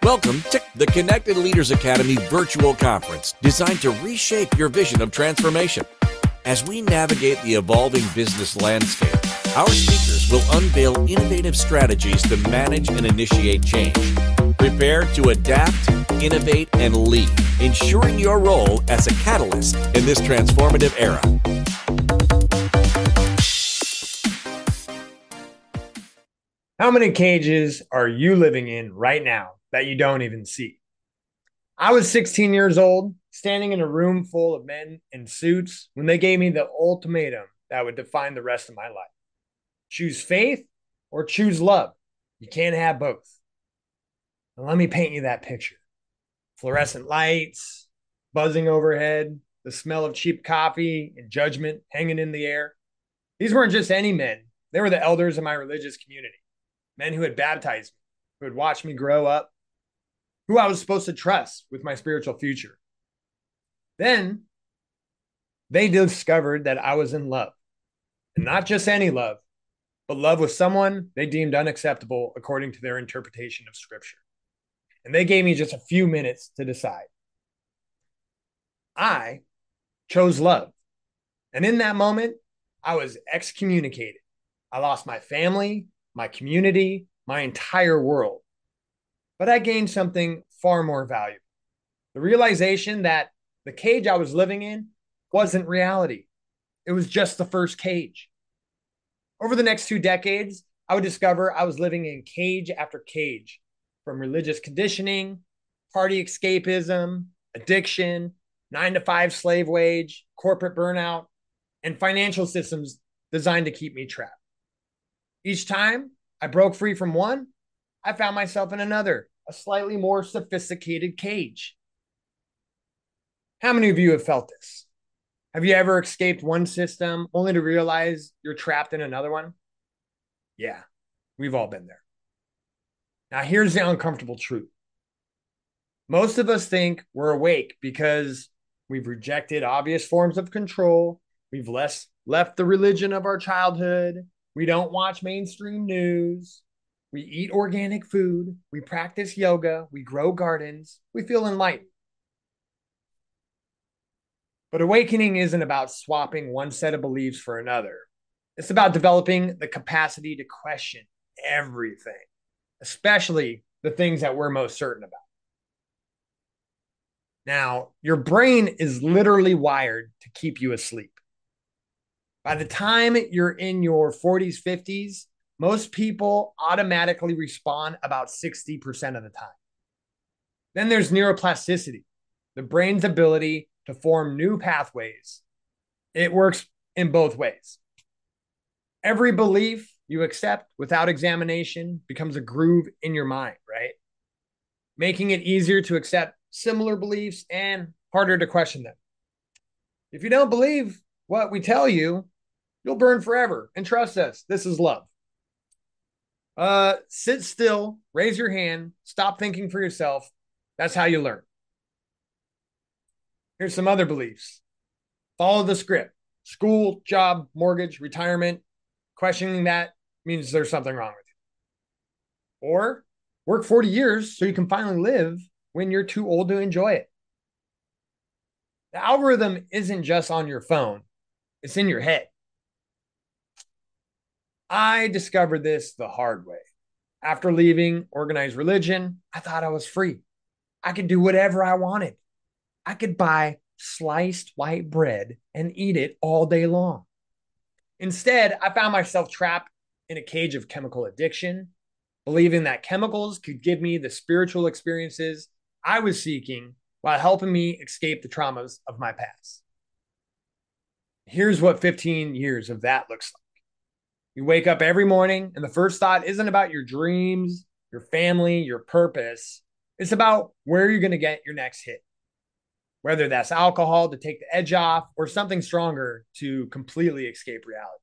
Welcome to the Connected Leaders Academy virtual conference designed to reshape your vision of transformation. As we navigate the evolving business landscape, our speakers will unveil innovative strategies to manage and initiate change. Prepare to adapt, innovate, and lead, ensuring your role as a catalyst in this transformative era. How many cages are you living in right now that you don't even see? I was 16 years old, standing in a room full of men in suits when they gave me the ultimatum that would define the rest of my life. Choose faith or choose love. You can't have both. Now, let me paint you that picture. Fluorescent lights, buzzing overhead, the smell of cheap coffee and judgment hanging in the air. These weren't just any men. They were the elders of my religious community. Men who had baptized me, who had watched me grow up, who I was supposed to trust with my spiritual future. Then they discovered that I was in love, and not just any love, but love with someone they deemed unacceptable according to their interpretation of Scripture. And they gave me just a few minutes to decide. I chose love. And in that moment, I was excommunicated. I lost my family, my community, my entire world. But I gained something far more valuable. The realization that the cage I was living in wasn't reality. It was just the first cage. Over the next 2 decades, I would discover I was living in cage after cage, from religious conditioning, party escapism, addiction, 9-to-5 slave wage, corporate burnout, and financial systems designed to keep me trapped. Each time I broke free from one, I found myself in another, a slightly more sophisticated cage. How many of you have felt this? Have you ever escaped one system only to realize you're trapped in another one? Yeah, we've all been there. Now, here's the uncomfortable truth. Most of us think we're awake because we've rejected obvious forms of control. We've left the religion of our childhood. We don't watch mainstream news. We eat organic food. We practice yoga. We grow gardens. We feel enlightened. But awakening isn't about swapping one set of beliefs for another. It's about developing the capacity to question everything, especially the things that we're most certain about. Now, your brain is literally wired to keep you asleep. By the time you're in your 40s, 50s, most people automatically respond about 60% of the time. Then there's neuroplasticity, the brain's ability to form new pathways. It works in both ways. Every belief you accept without examination becomes a groove in your mind, right? Making it easier to accept similar beliefs and harder to question them. If you don't believe what we tell you, you'll burn forever. And trust us, this is love. Sit still, raise your hand, stop thinking for yourself. That's how you learn. Here's some other beliefs. Follow the script. School, job, mortgage, retirement. Questioning that means there's something wrong with you. Or work 40 years so you can finally live when you're too old to enjoy it. The algorithm isn't just on your phone. It's in your head. I discovered this the hard way. After leaving organized religion, I thought I was free. I could do whatever I wanted. I could buy sliced white bread and eat it all day long. Instead, I found myself trapped in a cage of chemical addiction, believing that chemicals could give me the spiritual experiences I was seeking while helping me escape the traumas of my past. Here's what 15 years of that looks like. You wake up every morning, and the first thought isn't about your dreams, your family, your purpose. It's about where you're going to get your next hit. Whether that's alcohol to take the edge off or something stronger to completely escape reality.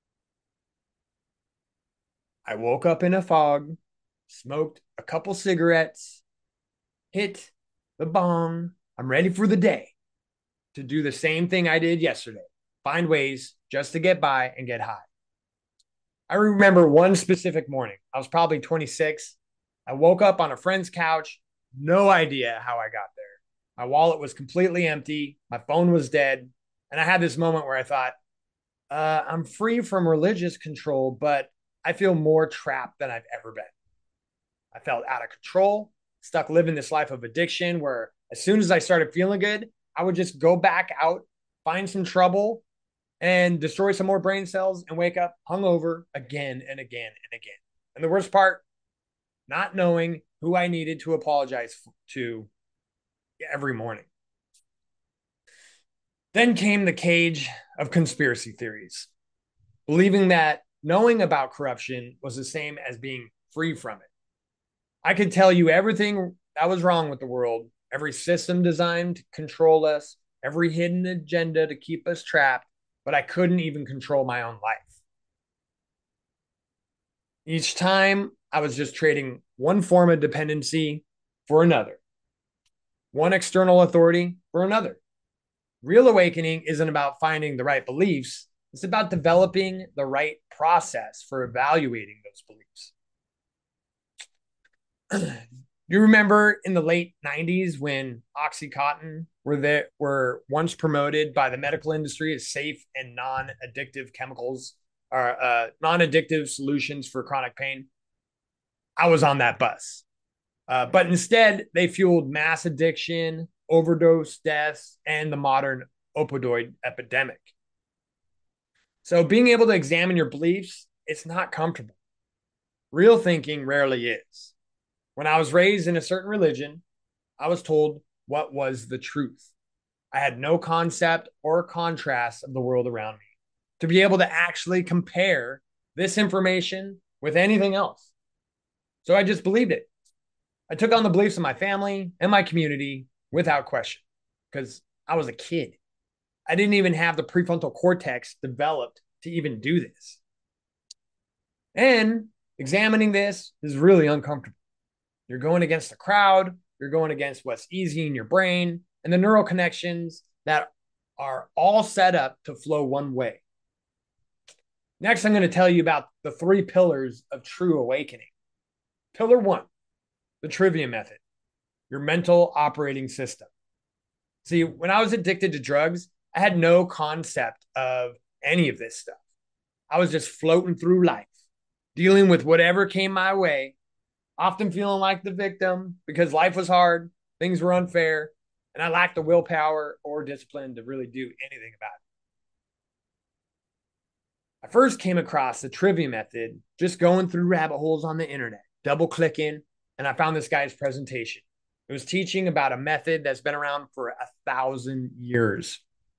I woke up in a fog, smoked a couple cigarettes, hit the bong. I'm ready for the day to do the same thing I did yesterday. Find ways just to get by and get high. I remember one specific morning. I was probably 26. I woke up on a friend's couch no idea how I got there. My wallet was completely empty. My phone was dead. And I had this moment where I thought, I'm free from religious control, but I feel more trapped than I've ever been. I felt out of control, stuck living this life of addiction where as soon as I started feeling good, I would just go back out, find some trouble, and destroy some more brain cells and wake up hungover again and again and again. And the worst part, not knowing who I needed to apologize to every morning. Then came the cage of conspiracy theories, believing that knowing about corruption was the same as being free from it. I could tell you everything that was wrong with the world, every system designed to control us, every hidden agenda to keep us trapped, but I couldn't even control my own life. Each time I was just trading one form of dependency for another, one external authority for another. Real awakening isn't about finding the right beliefs, it's about developing the right process for evaluating those beliefs. You remember in the late 90s when Oxycontin were once promoted by the medical industry as safe and non-addictive chemicals or non-addictive solutions for chronic pain? I was on that bus. But instead, they fueled mass addiction, overdose deaths, and the modern opioid epidemic. So being able to examine your beliefs, it's not comfortable. Real thinking rarely is. When I was raised in a certain religion, I was told what was the truth. I had no concept or contrast of the world around me to be able to actually compare this information with anything else. So I just believed it. I took on the beliefs of my family and my community without question because I was a kid. I didn't even have the prefrontal cortex developed to even do this. And examining this is really uncomfortable. You're going against the crowd, you're going against what's easy in your brain, and the neural connections that are all set up to flow one way. Next, I'm going to tell you about the 3 pillars of true awakening. Pillar 1, the trivia method, your mental operating system. See, when I was addicted to drugs, I had no concept of any of this stuff. I was just floating through life, dealing with whatever came my way, often feeling like the victim because life was hard, things were unfair, and I lacked the willpower or discipline to really do anything about it. I first came across the trivia method just going through rabbit holes on the internet, double clicking, and I found this guy's presentation. It was teaching about a method that's been around for 1,000 years.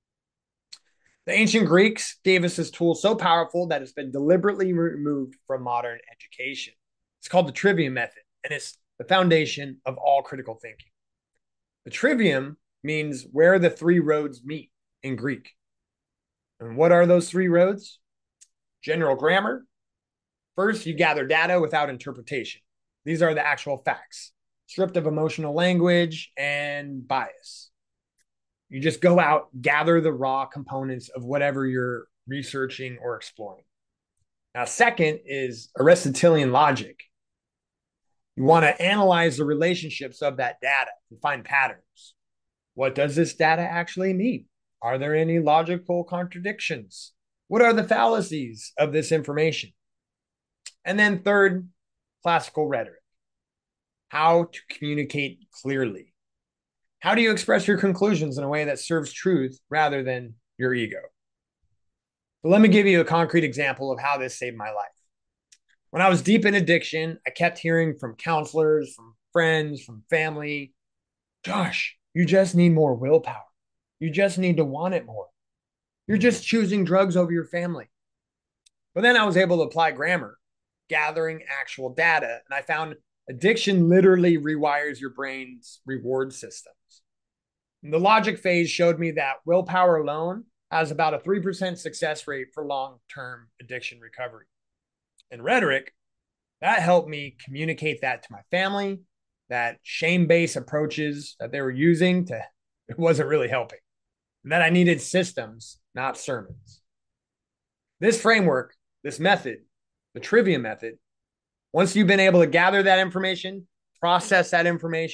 The ancient Greeks gave us this tool so powerful that it's been deliberately removed from modern education. It's called the trivium method, and it's the foundation of all critical thinking. The trivium means where the 3 roads meet in Greek. And what are those 3 roads? General grammar. First, you gather data without interpretation. These are the actual facts, stripped of emotional language and bias. You just go out, gather the raw components of whatever you're researching or exploring. Now, second is Aristotelian logic. You want to analyze the relationships of that data and find patterns. What does this data actually mean? Are there any logical contradictions? What are the fallacies of this information? And then third, classical rhetoric. How to communicate clearly. How do you express your conclusions in a way that serves truth rather than your ego? So let me give you a concrete example of how this saved my life. When I was deep in addiction, I kept hearing from counselors, from friends, from family, Josh, you just need more willpower. You just need to want it more. You're just choosing drugs over your family. But then I was able to apply grammar, gathering actual data, and I found addiction literally rewires your brain's reward systems. And the logic phase showed me that willpower alone has about a 3% success rate for long-term addiction recovery. And rhetoric, that helped me communicate that to my family, that shame-based approaches that they were using it wasn't really helping. And that I needed systems, not sermons. This framework, this method, the trivia method, once you've been able to gather that information, process that information,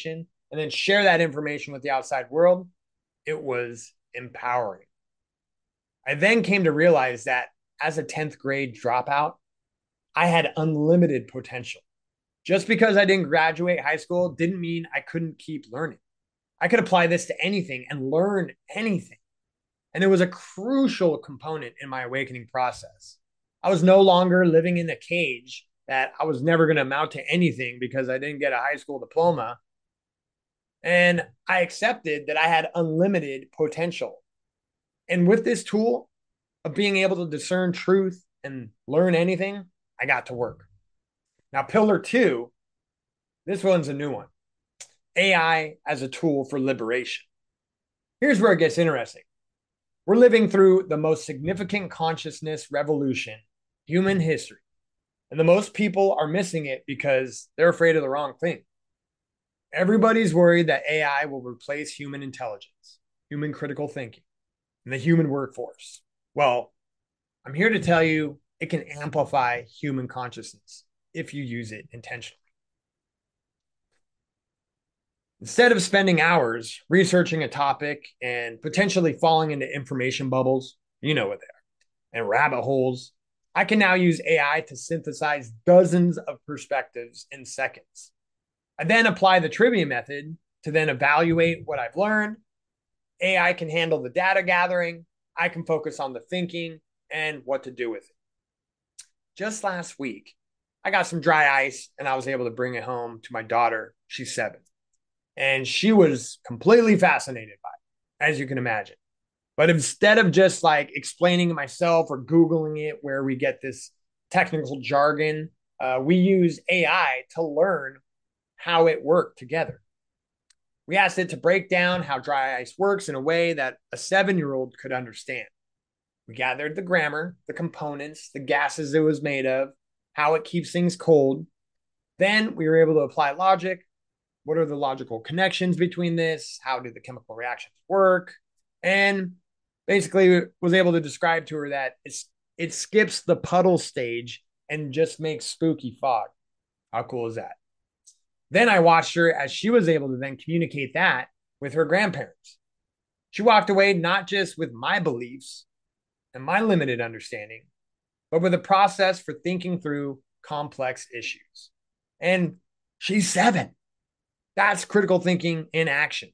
and then share that information with the outside world, it was empowering. I then came to realize that as a 10th grade dropout, I had unlimited potential. Just because I didn't graduate high school didn't mean I couldn't keep learning. I could apply this to anything and learn anything. And it was a crucial component in my awakening process. I was no longer living in a cage that I was never going to amount to anything because I didn't get a high school diploma. And I accepted that I had unlimited potential. And with this tool of being able to discern truth and learn anything, I got to work. Now, pillar 2, this one's a new one. AI as a tool for liberation. Here's where it gets interesting. We're living through the most significant consciousness revolution in human history. And the most people are missing it because they're afraid of the wrong thing. Everybody's worried that AI will replace human intelligence, human critical thinking, and the human workforce. Well, I'm here to tell you it can amplify human consciousness if you use it intentionally. Instead of spending hours researching a topic and potentially falling into information bubbles, you know what they are, and rabbit holes, I can now use AI to synthesize dozens of perspectives in seconds. I then apply the trivia method to then evaluate what I've learned. AI can handle the data gathering. I can focus on the thinking and what to do with it. Just last week, I got some dry ice and I was able to bring it home to my daughter. She's 7. And she was completely fascinated by it, as you can imagine. But instead of just like explaining it myself or Googling it, where we get this technical jargon, we use AI to learn how it worked together. We asked it to break down how dry ice works in a way that a 7-year-old could understand. We gathered the grammar, the components, the gases it was made of, how it keeps things cold. Then we were able to apply logic. What are the logical connections between this? How do the chemical reactions work? And basically was able to describe to her that it skips the puddle stage and just makes spooky fog. How cool is that? Then I watched her as she was able to then communicate that with her grandparents. She walked away not just with my beliefs and my limited understanding, but with a process for thinking through complex issues. And she's 7. That's critical thinking in action.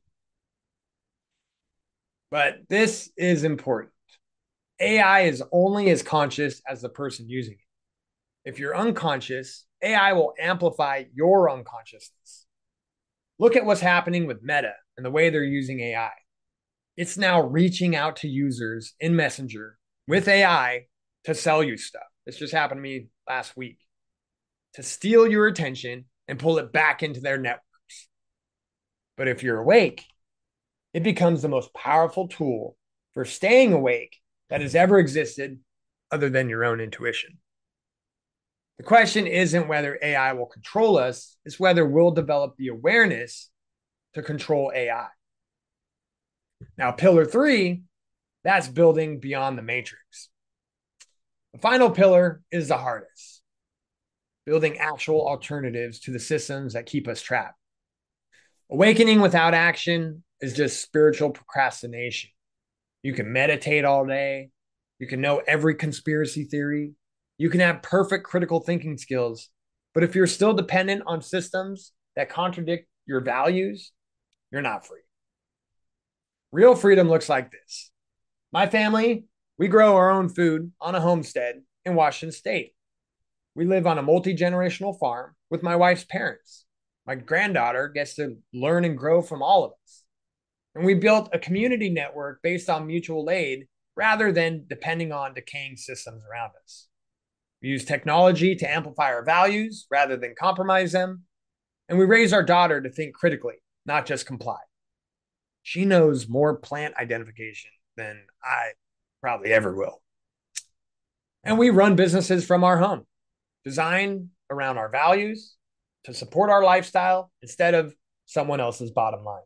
But this is important. AI is only as conscious as the person using it. If you're unconscious, AI will amplify your unconsciousness. Look at what's happening with Meta and the way they're using AI. It's now reaching out to users in Messenger with AI to sell you stuff. This just happened to me last week. To steal your attention and pull it back into their networks. But if you're awake, it becomes the most powerful tool for staying awake that has ever existed other than your own intuition. The question isn't whether AI will control us, it's whether we'll develop the awareness to control AI. Now, pillar 3, that's building beyond the matrix. The final pillar is the hardest, building actual alternatives to the systems that keep us trapped. Awakening without action is just spiritual procrastination. You can meditate all day. You can know every conspiracy theory. You can have perfect critical thinking skills. But if you're still dependent on systems that contradict your values, you're not free. Real freedom looks like this. My family, we grow our own food on a homestead in Washington State. We live on a multi-generational farm with my wife's parents. My granddaughter gets to learn and grow from all of us. And we built a community network based on mutual aid rather than depending on decaying systems around us. We use technology to amplify our values rather than compromise them. And we raise our daughter to think critically, not just comply. She knows more plant identification than I probably ever will. And we run businesses from our home, designed around our values to support our lifestyle instead of someone else's bottom line.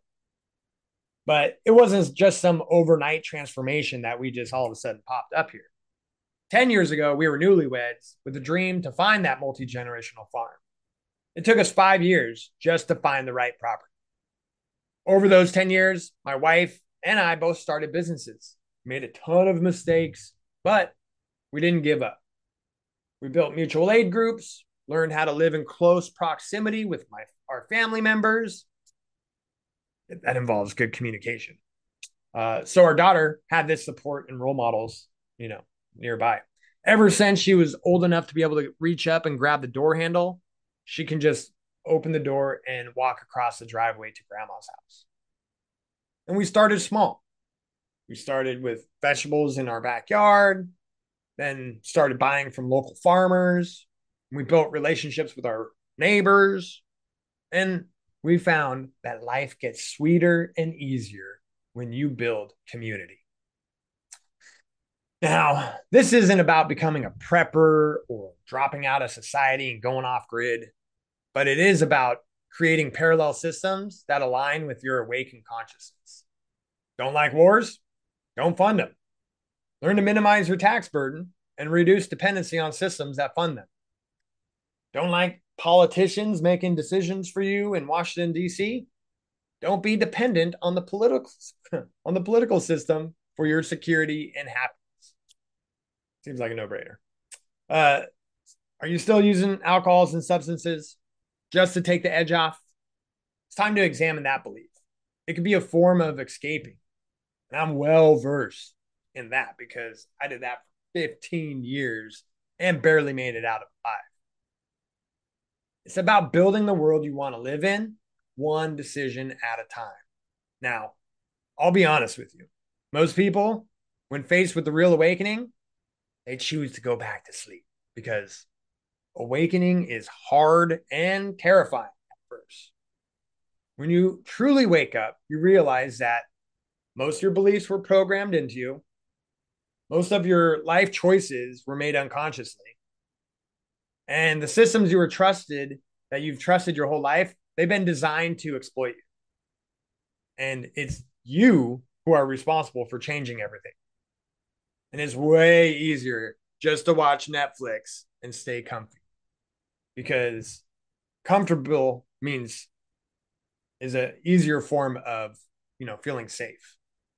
But it wasn't just some overnight transformation that we just all of a sudden popped up here. 10 years ago, we were newlyweds with a dream to find that multi-generational farm. It took us 5 years just to find the right property. Over those 10 years, my wife and I both started businesses, made a ton of mistakes, but we didn't give up. We built mutual aid groups, learned how to live in close proximity with our family members. That involves good communication. So our daughter had this support and role models, nearby. Ever since she was old enough to be able to reach up and grab the door handle, she can just open the door and walk across the driveway to grandma's house. And we started small. We started with vegetables in our backyard, then started buying from local farmers. We built relationships with our neighbors, and we found that life gets sweeter and easier when you build community. Now, this isn't about becoming a prepper or dropping out of society and going off grid, but it is about creating parallel systems that align with your awakened consciousness. Don't like wars? Don't fund them. Learn to minimize your tax burden and reduce dependency on systems that fund them. Don't like politicians making decisions for you in Washington, D.C.? Don't be dependent on the political system for your security and happiness. Seems like a no-brainer. Are you still using alcohols and substances just to take the edge off? It's time to examine that belief. It could be a form of escaping. And I'm well versed in that because I did that for 15 years and barely made it out of 5. It's about building the world you want to live in, one decision at a time. Now, I'll be honest with you. Most people, when faced with the real awakening, they choose to go back to sleep because awakening is hard and terrifying at first. When you truly wake up, you realize that most of your beliefs were programmed into you. Most of your life choices were made unconsciously. And the systems that you've trusted your whole life, they've been designed to exploit you. And it's you who are responsible for changing everything. And it's way easier just to watch Netflix and stay comfy because comfortable is an easier form of, feeling safe.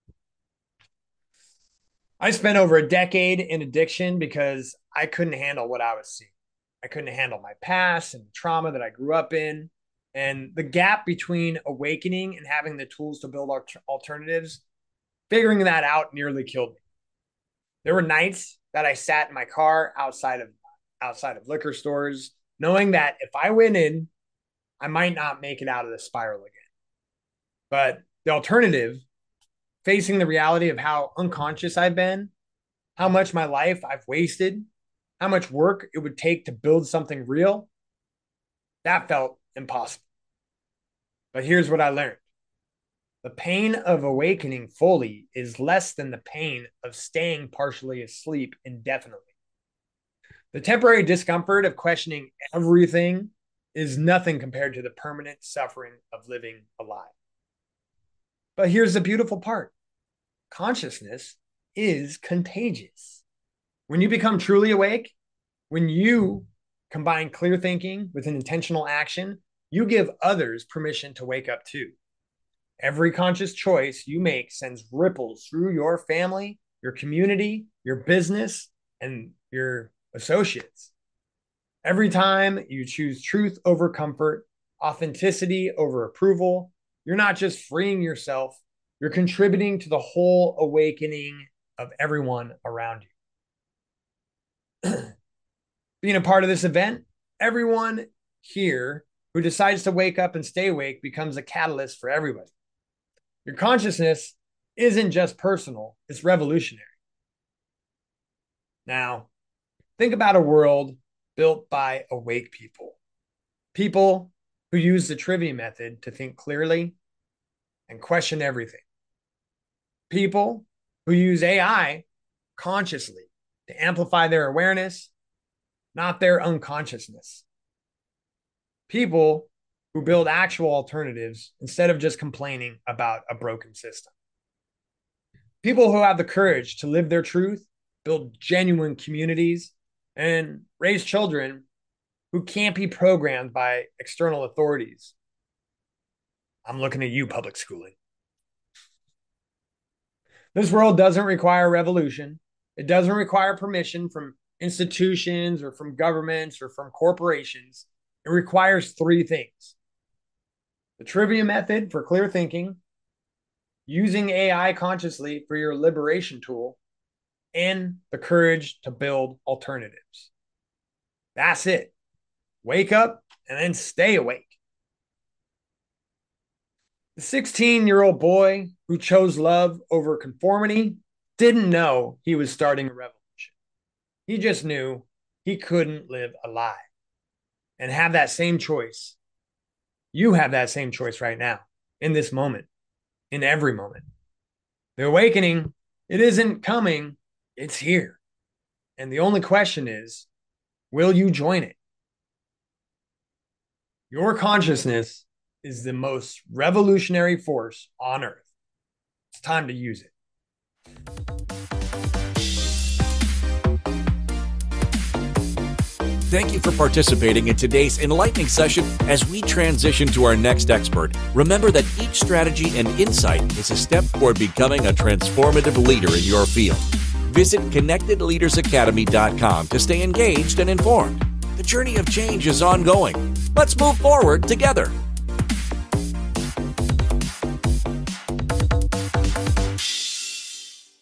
I spent over a decade in addiction because I couldn't handle what I was seeing. I couldn't handle my past and the trauma that I grew up in. And the gap between awakening and having the tools to build alternatives, figuring that out nearly killed me. There were nights that I sat in my car outside of liquor stores, knowing that if I went in, I might not make it out of the spiral again. But the alternative, facing the reality of how unconscious I've been, how much my life I've wasted, how much work it would take to build something real, that felt impossible. But here's what I learned. The pain of awakening fully is less than the pain of staying partially asleep indefinitely. The temporary discomfort of questioning everything is nothing compared to the permanent suffering of living alive. But here's the beautiful part. Consciousness is contagious. When you become truly awake, when you combine clear thinking with an intentional action, you give others permission to wake up too. Every conscious choice you make sends ripples through your family, your community, your business, and your associates. Every time you choose truth over comfort, authenticity over approval, you're not just freeing yourself, you're contributing to the whole awakening of everyone around you. Being a part of this event, everyone here who decides to wake up and stay awake becomes a catalyst for everybody. Your consciousness isn't just personal, it's revolutionary. Now, think about a world built by awake people. People who use the trivia method to think clearly and question everything. People who use AI consciously to amplify their awareness, not their unconsciousness. People who build actual alternatives instead of just complaining about a broken system. People who have the courage to live their truth, build genuine communities, and raise children who can't be programmed by external authorities. I'm looking at you, public schooling. This world doesn't require revolution. It doesn't require permission from institutions or from governments or from corporations. It requires three things: the trivia method for clear thinking, using AI consciously for your liberation tool, and the courage to build alternatives. That's it. Wake up and then stay awake. The 16-year-old boy who chose love over conformity didn't know he was starting a revolution. He just knew he couldn't live a lie and have that same choice. You have that same choice right now, in this moment, in every moment. The awakening, it isn't coming, it's here. And the only question is, will you join it? Your consciousness is the most revolutionary force on earth. It's time to use it. Thank you for participating in today's enlightening session as we transition to our next expert. Remember that each strategy and insight is a step toward becoming a transformative leader in your field. Visit ConnectedLeadersAcademy.com to stay engaged and informed. The journey of change is ongoing. Let's move forward together.